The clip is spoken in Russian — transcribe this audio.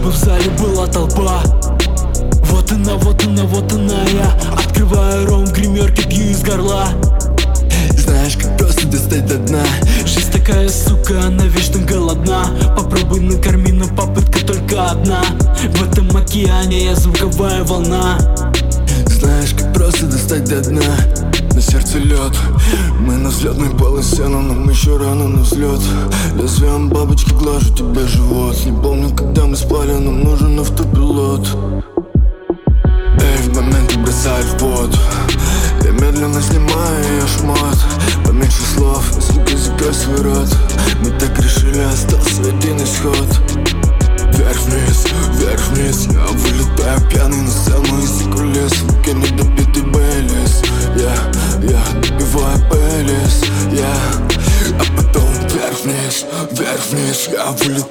чтобы в зале была толпа. Вот она, вот она, вот она я. Открываю ром в гримерке, пью из горла. Знаешь, как просто достать до дна. Жизнь такая, сука, она вечно голодна. Попробуй накорми, но попытка только одна. В этом океане я звуковая волна. Знаешь, как просто достать до дна. На сердце лед, мы на взлетной полосе, но нам еще рано на взлет. Лезвием бабочки глажу тебе живот. Не помню, когда мы спали, нам нужен автопилот. Эй, в моменты бросают в воду. Я медленно снимаю ее шмот. Поменьше слов, сука, закрой свой рот. Мы так решили, остался один исход. Вверх-вниз, вверх-вниз. Я вылетаю пьяный на сцену из-за кулис. В руке недопитый Бейлис. Я допиваю Бейлис. А потом вверх-вниз, вверх-вниз. Я вылетаю